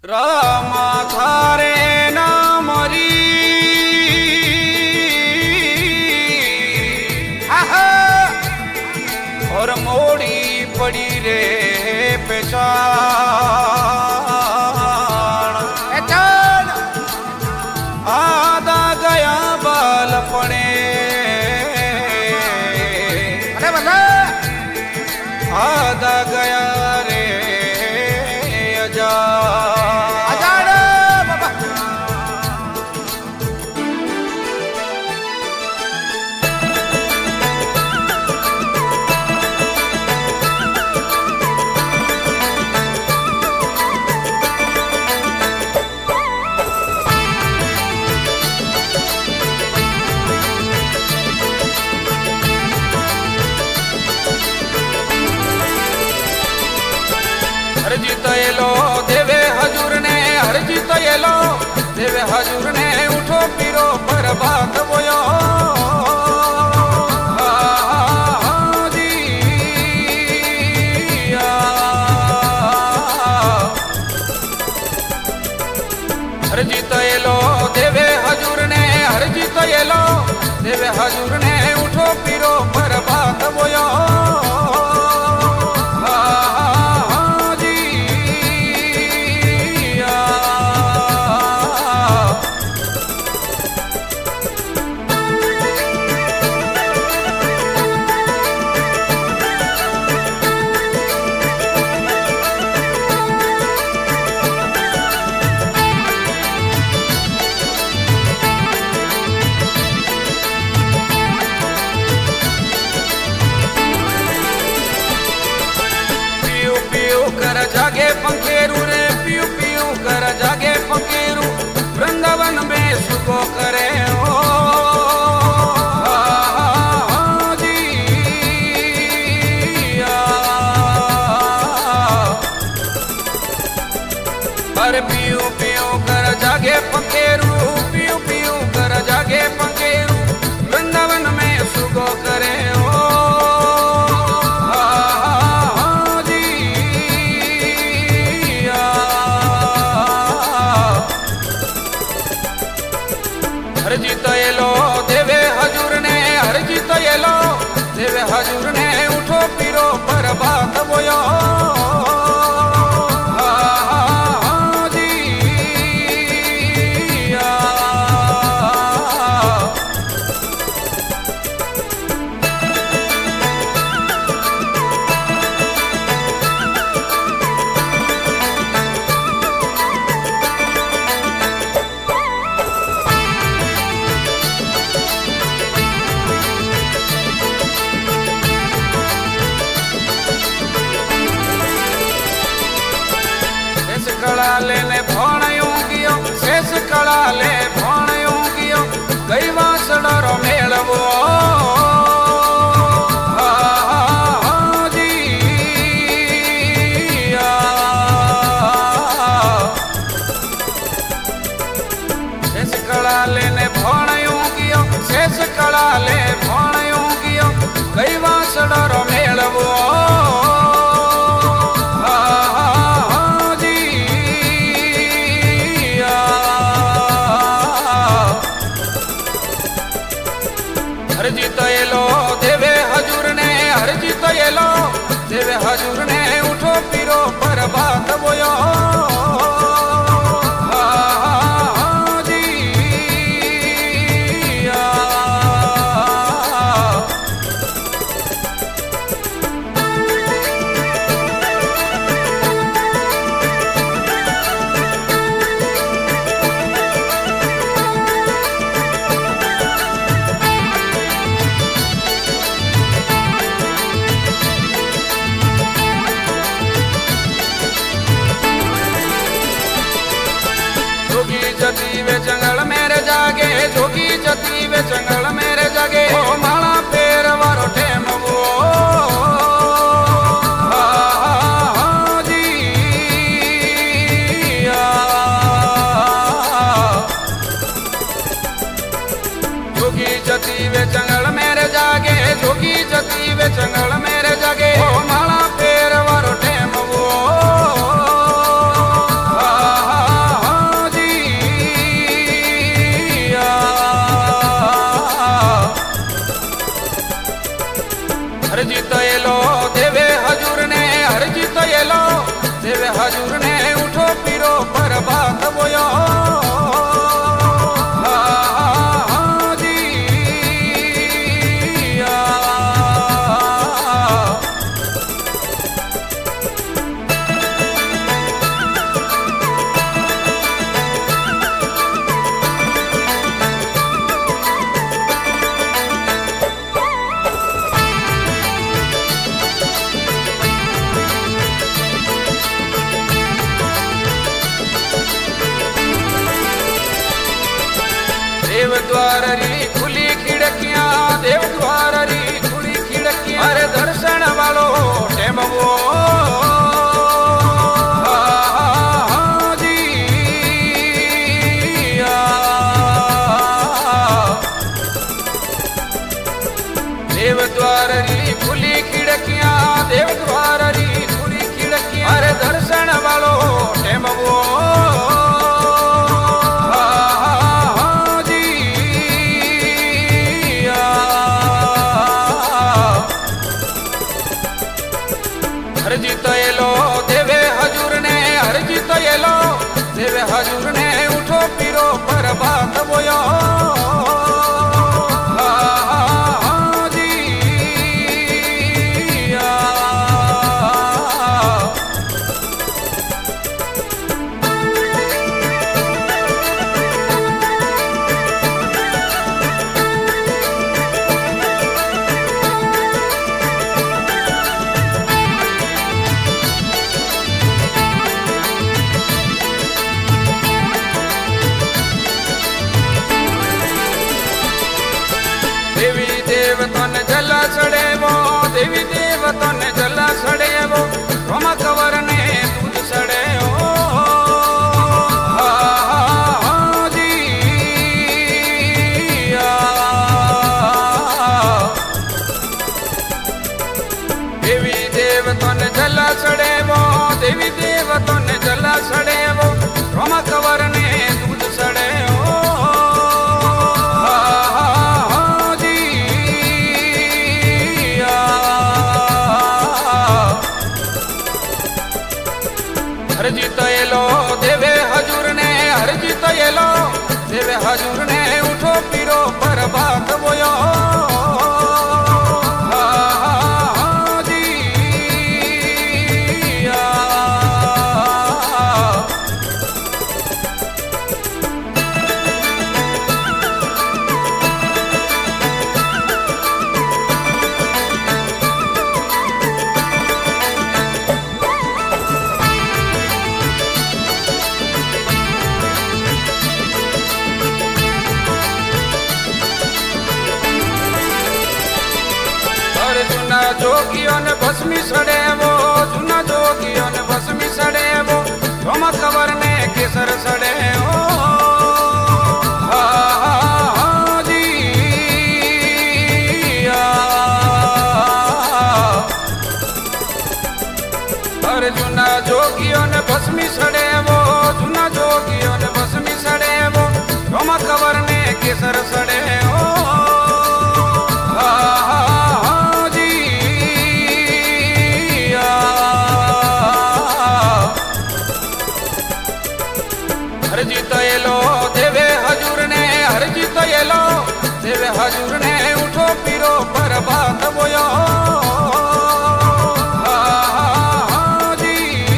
रामा थारे नामरी और मोड़ी पड़ी रे पहचान आदा गया बालपणे आदा गया रे अजान बाबा हरजीत येलो देवे हजूर ने हरजीत येलो देवे हजूर ने उठो पीरो पर बात बोयो हरजीत येलो देवे हजूर ने हरजीत येलो देवे हजूर ने उठो पीरो पर बात बोयो जागे पंखेरू रे पियू पियू कर जागे पंखेरू वृंदावन में सुखो करे हो जी अरे पियू पियू कर जागे पंखेरू पियू पियू कर जागे पंखेरू वृंदावन में सुखो करे हो हरजीत येलो देवे हजूर ने हरजीत येलो देवे हजूर ने उठो पीरो पर बात बोयो कला लेने भोणयूं गियो शेष कला ले भोणयूं गियो गई वासड़ो मेलवो जी शेष कला लेने भोणयूं गियो शेष कला ले भोणयूं गियो गई वासड़ो मेलवो हरजीत येलो देवे हजूर ने हरजीत येलो देवे हजूर ने उठो पीरो पर बात बोयो जी जती वे जंगल मेरे जागे जोगी जती वे जंगल मेरे जागे ओ माला पेर वारो टेम वो जी जोगी जती वे जंगल मेरे जागे जोगी जती वे जंगल मेरे जागे ओ माला पेर वारो टेम वो पीरो पर बात बोयो देव द्वार री खुली खिड़कियां, देव द्वार री खुली खिड़कियां, अरे दर्शन वालो टेम वो जी देव द्वार री खुली खिड़कियां, देव द्वार री खुली खिड़कियां, अरे दर्शन वालो टेम वो हरजी तो ये लो देवे हजूर ने, हरजी तो ये लो देवे हजूर ने, उठो पीरो पर बात बोयो जी देवी देवतन जला सड़े वो, देवी देवतन जला सड़े वो, रोम कवर ने दूध सड़े हो जी देवी देवतन जला सड़े वो, देवी देवतन जला सड़े वो, रोम कवर ने दूध सड़े हो हरजी तो ये लो देवे हजूर ने, हरजी तो ये लो देवे हजूर ने, उठो पीरो पर बात बोयो जी जुना जोगियों ने भस्मी सड़े वो, जुना जोगियों ने भस्मी सड़े वो, रोम कवर ने केसर सड़े हो जी अरे जुना जोगियों ने भस्मी सड़े वो, जुना जोगियों ने भस्मी सड़े वो, रोम कवर ने केसर सड़े हो हरजी तो ये लो देवे हजूर ने, हरजी तो ये लो देवे हजूर ने, उठो पीरो पर बात बोयो जी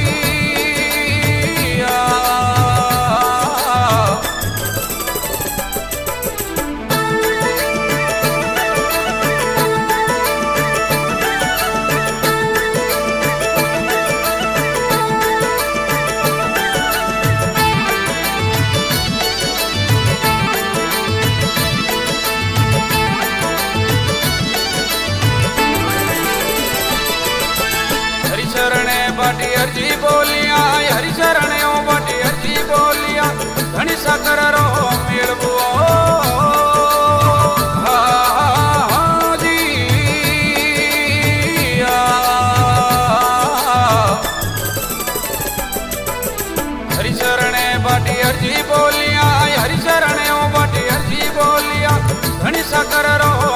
बाटी अर्जी बोलिया, हरि शरणो बाटी अर्जी बोलिया, घनी साकर रो मेलबो जी हरि शरणे बाटी अर्जी बोलिया, हरि शरणो बाटी अर्जी बोलिया, घनी साकर रो